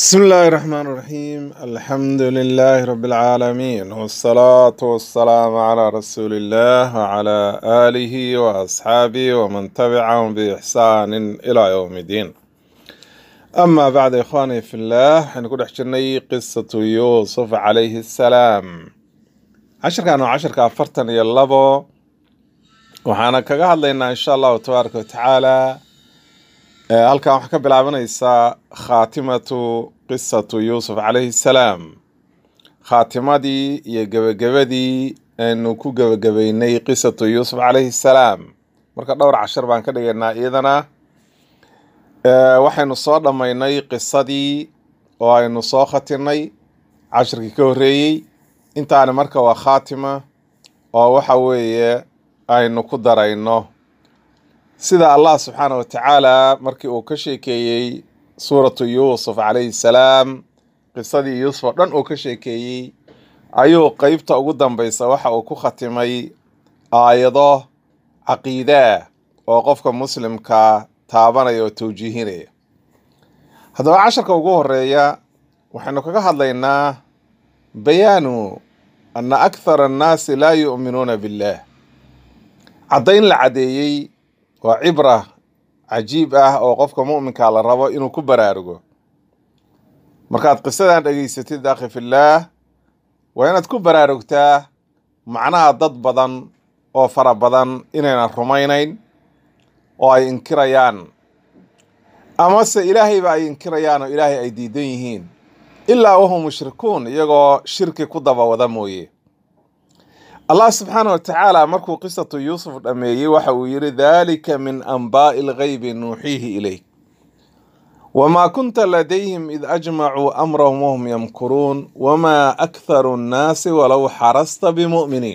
بسم الله الرحمن الرحيم الحمد لله رب العالمين والصلاة والسلام على رسول الله وعلى آله وأصحابه ومن تبعهم بإحسان إلى يوم الدين. أما بعد إخواني في الله حنقول حجرني قصة يوسف عليه السلام. عشر كافرتن يلبو وحانا كقاعد لنا إن شاء الله تبارك وتعالى. halkan waxaa ka bilaabanaysaa khaatimatu qisatu yuusuf calayhi salaam, khaatimadii iyo gebagabadii aynu ku gebagabaynay qisatu yuusuf calayhi salaam. marka dhowr cashar baan ka dhigaynaa iyadana. waxaynu soo dhammaynay qisadii oo aynu soo khatinay cashirkii ka horreeyey. intaani marka waa khaatima oo waxa weeye aynu ku darayno sida Allah subxaanahu wa tacaala markii uu ka sheekeeyey suuratu yuusuf calayhi salaam, qisadii yuusuf oo dhan uu ka sheekeeyey ayuu qeybta ugu dambaysa waxa uu ku khatimay aayado caqiida oo qofka muslimka taabanaya oo tawjiihinaya. haddaba casharka ugu horeeya waxaynu kaga hadlaynaa bayaanu anna akthara annaasi laa yu'minuuna billah, caddayn la cadeeyey waa cibra cajiib ah oo qofka mu'minka la rabo inuu ku baraarugo. markaad qisadan dhageysatid akhi fillaah, waa inaad ku baraarugtaa macnaha dad badan oo fara badan inaynan rumaynayn oo ay inkirayaan, amase ilaahayba ay inkirayaan oo ilaahay ay diidan yihiin ilaa wahum mushrikuun, iyagoo shirki ku daba wada mooye. Allah subxaanahu wa tacaala markuu qisatu yuusuf dhameeyey waxa uu yidhi dhalika min anbaa'i lghaybi nuuxiihi ilayk wamaa kunta ladayhim id ajmacuu amrahum wahum yamkuruun wamaa aktharu nnaasi walow xarasta bimu'miniin.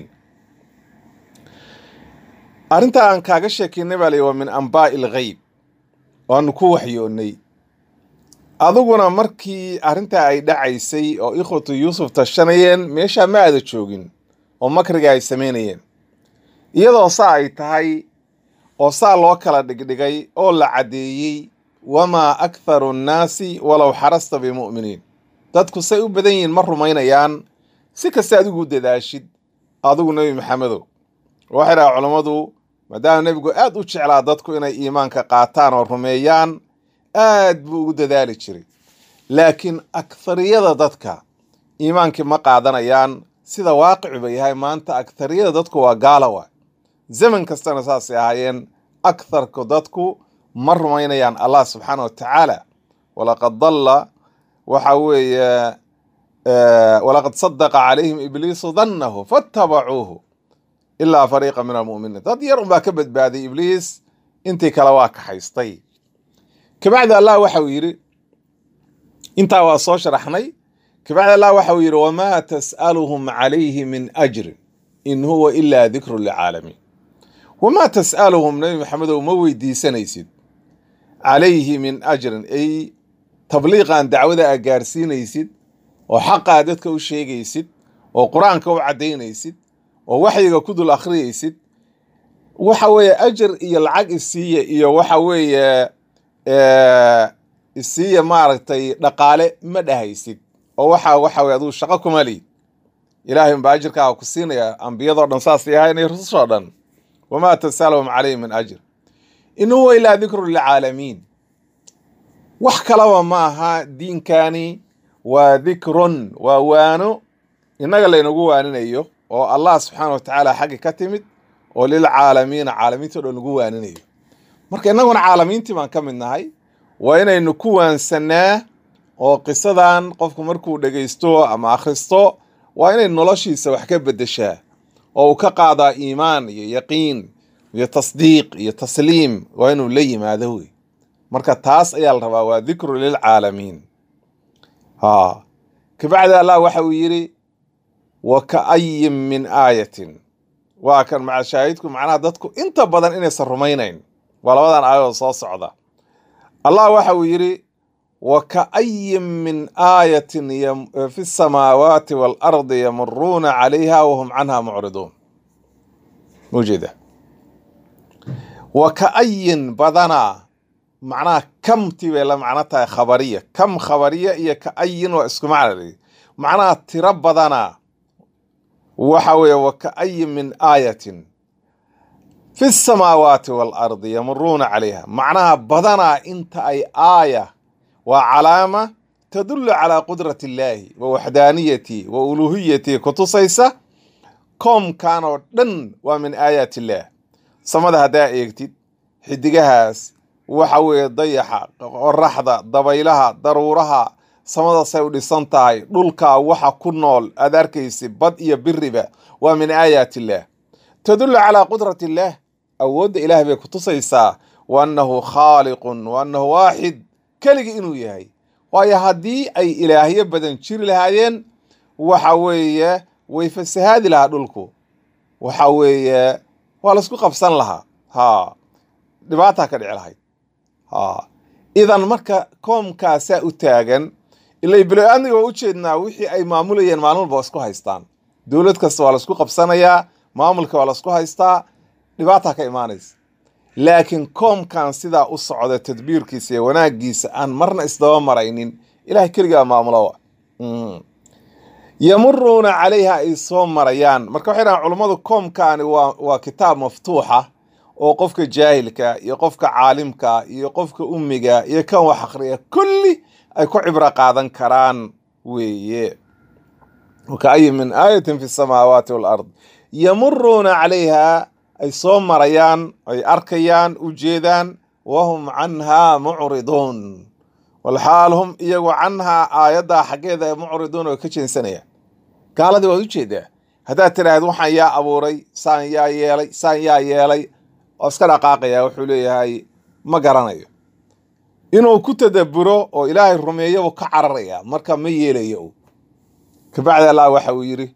arrinta aan kaaga sheekeynay baa la yidhi waa min anbaa'i lghayb, waanu ku waxyoonnay. adiguna markii arrintaa ay dhacaysay oo ikhwatu yuusuf tashanayeen meeshaa ma aada joogin oo makriga ay samaynayeen, iyadoo saa ay tahay oo saa loo kala dhigdhigay oo la caddeeyey wamaa aktharu nnaasi walow xarasta bimu'miniin. dadku say u badan yihiin ma rumaynayaan si kasta adigu u dadaashid adigu nebi maxamedow. waxay dhaha culammadu maadaama nebigu aad u jeclaa dadku inay iimaanka qaataan oo rumeeyaan, aad buu ugu dadaali jiray, laakiin akthariyada dadka iimaankii ma qaadanayaan. sida waaqicu ba yahay maanta akthariyada dadku waa gaala waay, zaman kastana saasay ahaayeen. aktharku dadku ma rumaynayaan Allah subxaana wa tacaala. walaqad dalla waxa weeye walaqad sadaqa calayhim ibliisu dannahu fattabacuuhu ilaa fariiqa min almu'miniin. dad yar unbaa ka badbaaday ibliis, intii kale waa kaxaystay. kabacdi Allah waxa uu yidhi, intaa waa soo sharaxnay. kabacdi Allah waxa uu yidhi wamaa tas'aluhum calayhi min ajrin in huwa ilaa dikru lilcaalamiin. wamaa tas'aluhum nabi maxamedow ma weydiisanaysid calayhi min ajrin, ay tabliiqan dacwada aa gaarsiinaysid oo xaqaa dadka u sheegaysid oo qur-aanka u caddaynaysid oo waxyiga ku dul akhriyaysid. waxa weeye ajar iyo lacag isiiya iyo waxa weeye isiiya maaragtay dhaqaale ma dhahaysid oo waxa weye aduu shaqo kuma lihid. ilaahay unbaa ajirkaaga ku siinaya. ambiyadoo dhan saasay ahayn iyo rusushoo dhan. wamaa tas'aluhum calayhi min ajr in huwa ilaa dikru lilcaalamiin. wax kalaba ma aha diinkani, waa dikrun, waa waano innaga laynagu waaninayo oo Allah subxaana wa tacaala xaggi ka timid oo lilcaalamiina caalamiintao dhan lagu waaninayo. marka innaguna caalamiintii baan ka mid nahay, waa inaynu ku waansannaa oo qisadan qofku markuu dhegaysto ama akhristo waa inay noloshiisa wax ka beddeshaa oo uu ka qaadaa iimaan iyo yaqiin iyo tasdiiq iyo tasliim, waa inuu la yimaado wey. marka taas ayaa la rabaa, waa dikru lilcaalamiin. kabacdi Allah waxa uu yidhi wa ka'ayin min aayatin, waa kan maca shaahidku macnaha dadku inta badan inaysan rumaynayn waa labadan aayadood soo socda. Allah waxa uu yidhi وكأي من آية في السماوات والأرض يمرون عليها وهم عنها معرضون. موجودة وكأي بدنا معناها كم تبي لا معناتها خبرية كم خبرية هي كأي واسكو معنى معناها تربضنا وحوي وكأي من آية في السماوات والأرض يمرون عليها معناها بدنا انت أي آية وعلامة تدل على قدرة الله ووحدانيته وألوهيته كتصيصة كم كانوا دن ومن آيات الله صمدها دائقتي حدقهاس وحوي ضيحة والرحضة ضبيلها ضرورها صمدها سيودي سنتاي دولكا وحا كنول أداركيسي بدء بالربا ومن آيات الله تدل على قدرة الله أود إله بكتصيصة وأنه خالق وأنه واحد كلي إنو يهي ويهدي أي إلهية بدن تشير لهايين وحوية ويفسهاد لها دولكو وحوية ولسكو قبسان لها ها دباتها كدعي لهاي ها إذا مركا كوم كاسا أتاغن إلا يبلو أني ووجدنا وحي أي معموليين معلوم بواسكو هايستان دولت كسو ولسكو قبسان يا معمولك ولسكو هايستا دباتها كإيمانيس لكن كوم كان سيدا أصعد تدبير كيسي وناقيس أن مرنا إصدوا مرينين إلهي كلقا معمولوا يمرون عليها إصوام مريان مركو حينا علماء كوم كان وكتاب مفتوحة وقفك جاهلك يقفك عالمك يقفك أمك يكون وحقرية كل أيكو عبرة قادن كران وكأي من آية في السماوات والأرض يمرون عليها أي صوم مريان أي أركيان وجيدان وهم عنها معرضون والحال هم يجوا عنها آياتها حقيقة معرضون وكشين سنة قال هذا وجيده هذا ترى وحن يا أبوري سان يا يالي أسكر قاقيا وحولي هاي ما قرنيه إنه كنت دبره أو إلهي الرمية وكعرية مركا ميليه كبعد الله وحويري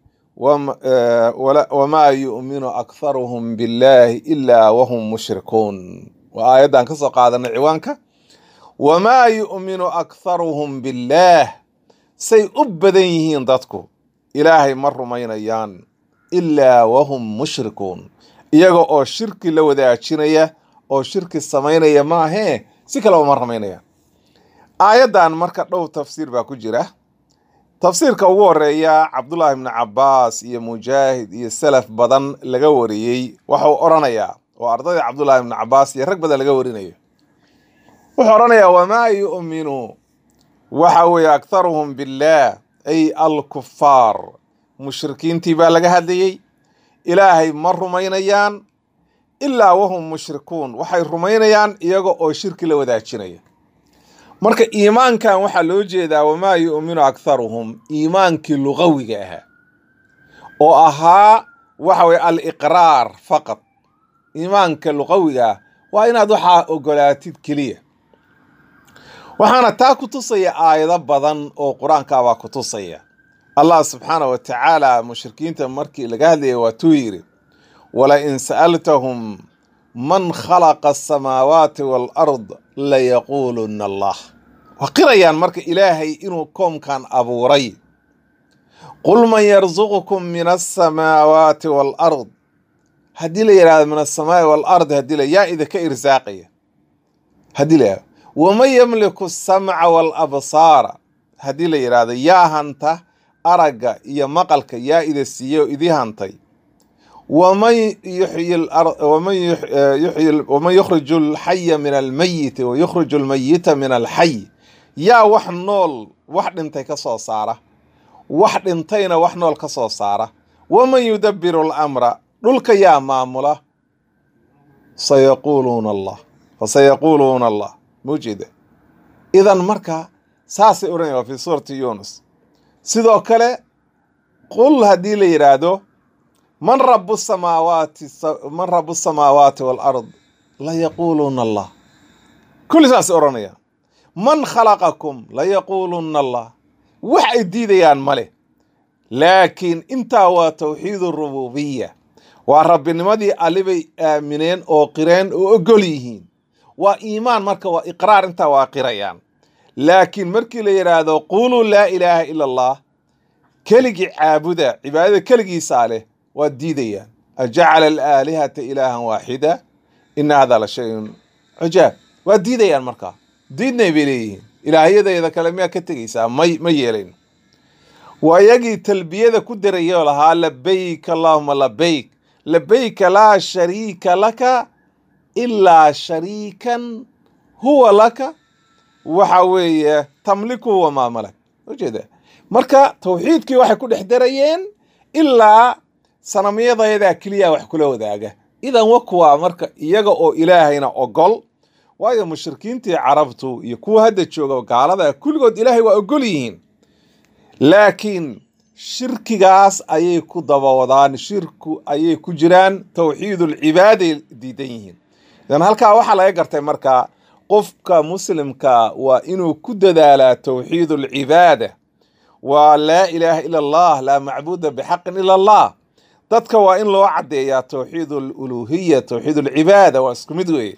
وما يؤمن أكثرهم بالله إلا وهم مشركون وآيات كسو قادنا عوانك وما يؤمن أكثرهم بالله سيؤبديهين ضدكو إلهي مر مينيان إلا وهم مشركون إياغو أو شرك لو ذا أتشينيا أو شرك السمينيا ما هي سيكالو مر مينيان آيات مركا لو تفسير باكو جيره تفسير كوريا عبد الله بن عباس يا مجاهد يا سلف بدن laga wariyay waxa oranaya oo ardayda Abdullah ibn Abbas iyo rag badan laga warinayo waxa oranaya wama yu'minu waxa way aktharuhum billah ay al-kuffar mushrikiintii baa laga hadlayay ilaahay ma rumaynayaan illa wahum mushrikuun waxay rumaynayaan iyaga oo shirki la wadaajinaya marka iimaankan waxa loo jeedaa wama yu'minu aktharuhum iimaankii lugawiga ah oo ahaa waxa way al-iqraar faqat iimaanka lugawiga waa inaad waxa ogolaatid kaliya waxaana taa ku tusaya aayado badan oo quraanka waa ku tusaya Allah subhanahu wa ta'ala mushrikiinta markii laga hadlayay waa tuu yiri wala in sa'altahum man khalaqa as-samawati wal ard la yaquluna Allah وقريان مرك إلهي إنه كوم كان أبوري قل من يرزقكم من السماوات والأرض هدي لي من السماء والأرض هدي لي يا إذا كإرزاقية هدي لي ومن يملك السمع والأبصار هدي لي يا هنتا أرجع يا مقلك يا إذا سيو إذي هنتي ومن يحيي الأرض ومن يخرج الحي من الميت ويخرج الميت من الحي يا wax nool wax dhintay ka soo saara wax dhintayna wax nool ka soo saara waman yudabbiru al-amra dhulka yaa maamula sayaquluna Allah mujida idan marka saasi oranaya fi suurati Yunus sidoo kale qul hadii la yiraahdo man rabbus samawati wal ard la yaquluna Allah kulli saasi oranaya من خلقكم لا يقولون الله وحي ديديان ماله لكن انت وتوحيد الربوبية ورب النمدي ألبي آمنين أو قرين أو أقليهين وإيمان مركا وإقرار انت وقريان لكن مركي ليرادو قولوا لا إله إلا الله كلجي عابدة عبادة كلجي صالح والديديان أجعل الآلهة إلها واحدة إن هذا لشيء عجاب waa diidayaan markaa diidnay bay leeyihiin ilaahyadeeda kale miyaa ka tegaysaa ma yeelayn waa iyagii talbiyada ku darayoo lahaa labayk allahuma labayk labayka laa shariika laka ilaa shariikan huwa laka waxa weeye tamliku wamaa malak ujeeda marka tawxiidkii waxay ku dhex darayeen ilaa sanamyadeeda keliya wax kula wadaaga idan wakuwa marka iyaga oo ilaahayna ogol waayo mushrikiintii carabtu iyo kuwa hadda jooga gaalada kulligood ilaahay waa ogol yihiin laakiin shirkigaas ayay ku dabawadaan shirku ayay ku jiraan tawxiidul cibaaday diidan yihiin idan halkaa waxaa laga gartay marka qofka muslimka waa inuu ku dadaalaa tawxiidul cibaada waa laa ilaaha ila allah laa macbuuda bixaqin ila allah dadka waa in loo caddeeyaa tawxiidul uluhiya tawxiidul cibaada waa isku mid weeye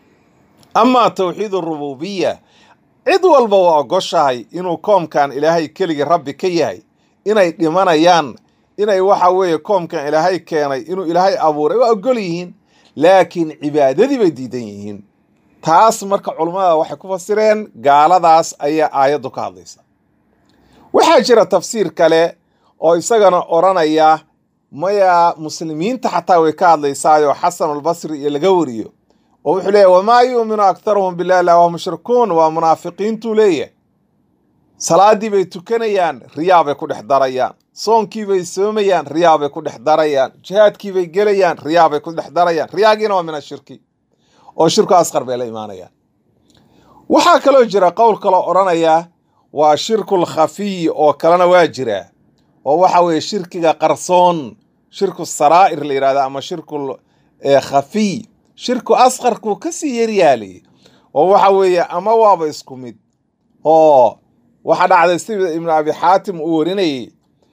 amaa tawxiidul rububiya cid walba waa ogoshahay inuu koomkan ilaahay keligii rabbi ka yahay inay dhimanayaan inay waxa weeye koomkan ilaahay keenay inuu ilaahay abuuray waa ogol yihiin laakiin cibaadadii bay diidan yihiin taas marka culummada waxay ku fasireen gaaladaas ayaa aayaddu ka hadlaysa waxaa jira tafsiir kale oo isagana odhanaya maya muslimiinta xataa way ka hadlaysaayo xasanulbasri iyo laga wariyo oo wuxuu leeyahy wamaa yu'minu aktaruhum billahi illa wahum mushrikuun waa munaafiqiintuu leeyahay salaadii bay tukanayaan riyaa bay ku dhex darayaan soonkii bay soomayaan riyaa bay ku dhex darayaan jihaadkii bay gelayaan riyaa bay ku dhex darayaan riyaagiina waa min ashirki oo shirku asqar bay la imaanayaan waxaa kaloo jira qowl kaloo odhanaya waa shirkul khafiy oo kalena waa jira oo waxa weeye shirkiga qarsoon shirku saraa'ir la yidhahda ama shirkul khafiy shirku asqarkuu kasii yaryaali oo waxa weeye ama waaba isku mid oo waxa dhacday sida ibnu abi xaatim uu warinayay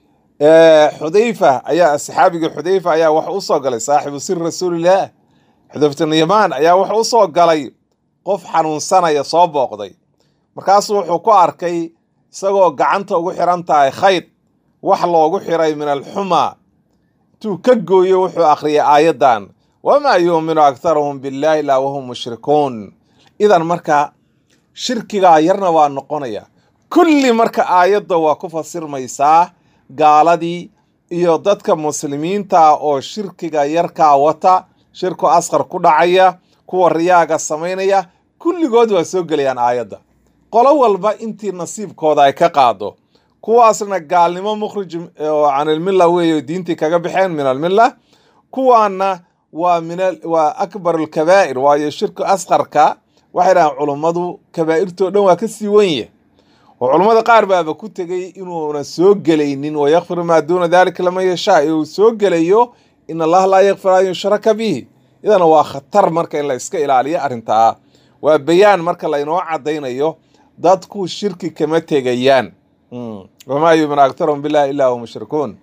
xudayfa ayaa saxaabigii xudayfa ayaa wax u soo galay saaxibu sir rasuulillaah xudayfatu bnu yamaan ayaa wax u soo galay qof xanuunsanaya soo booqday markaasuu wuxuu ku arkay isagoo gacanta ugu xiran tahay khayd wax loogu xiray min alxumaa intuu ka gooyo wuxuu akhriyay aayaddan wamaa yuuminu aktaruhum billahi illaa wahum mushrikuun idan marka shirkigaa yarna waa noqonaya kulli marka aayadda waa ku fasirmaysaa gaaladii iyo dadka muslimiinta oo shirkiga yarkaa wata shirku asqar ku dhacaya kuwa riyaaga samaynaya kulligood waa soo gelayaan aayadda qolo walba intii nasiibkooda ay ka qaado kuwaasna gaalnimo mukhrij can ilmilla weeye diintii kaga baxeen min almilla kuwaana waa akbar alkabaa'ir waayo shirku asqarka waxay dhahaan culummadu kabaa'irtoo dhan waa ka sii wenya oo culummada qaar baaba ku tegay inuuna soo gelaynin wayakfiru maa duuna dalika laman yashaa uu soo gelayo in allaha laa yakfir an yushraka bihi idana waa khatar marka in la iska ilaaliyo arrintaa waa bayaan marka laynoo caddaynayo dadku shirki kama tegayaan wamaa yu'minu aktaruhum billahi illaa hum mushrikuun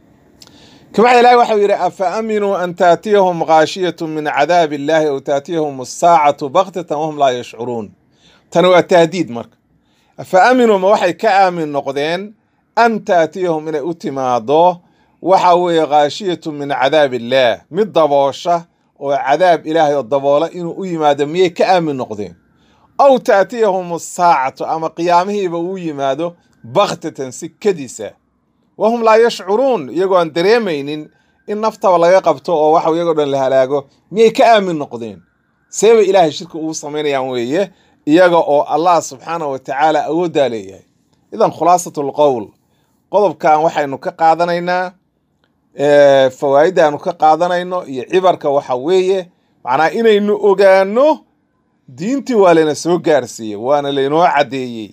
كما إلهي وحو يرى أفأمنوا أن تأتيهم غاشية من عذاب الله أو تأتيهم الساعة بغتة وهم لا يشعرون تنوى التهديد مرك أفأمنوا ما وحي كآمن نقدين أن تأتيهم من أتماضه وحو غاشية من عذاب الله من الضباشة وعذاب إلهي الضبالة إنه أيماد ميه كآمن نقدين أو تأتيهم الساعة أما قيامه بأيماده بغتة سكدسة وهم لا يشعرون يقول أن دريمين إن نفطة ولا يقبطوا أو واحد يقول أن لهلاقوا ميه كآمن نقدين سيب إله الشرك وصمين يعويه يقول الله سبحانه وتعالى أود عليه إذن خلاصة القول قضب كان وحي إنه كقاعدنا فوائد إنه كقاعدنا عبرك وحويه معناه إنه أجانه دينتي ولا نسوق جارسي وأنا لينو عدي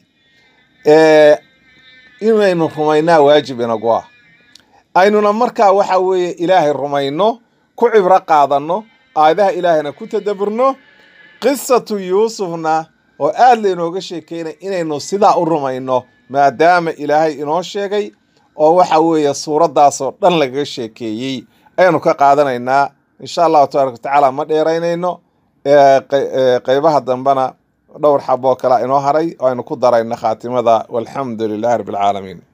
inaynu rumaynaa waajib inagu ah aynuna markaa waxa weeye ilaahay rumayno ku cibro qaadanno aayadaha ilaahayna ku tadabburno qisatu yuusufna oo aad laynooga sheekeynay inaynu sidaa u rumayno maadaama ilaahay inoo sheegay oo waxa weeye suuraddaasoo dhan lagaga sheekeeyey aynu ka qaadanaynaa insha allahu tabaaraka watacaala ma dheeraynayno qaybaha dambana dhowr xaboo kale inoo haray oo aynu ku darayna khaatimada walxamdu lilaahi rabbil caalamiin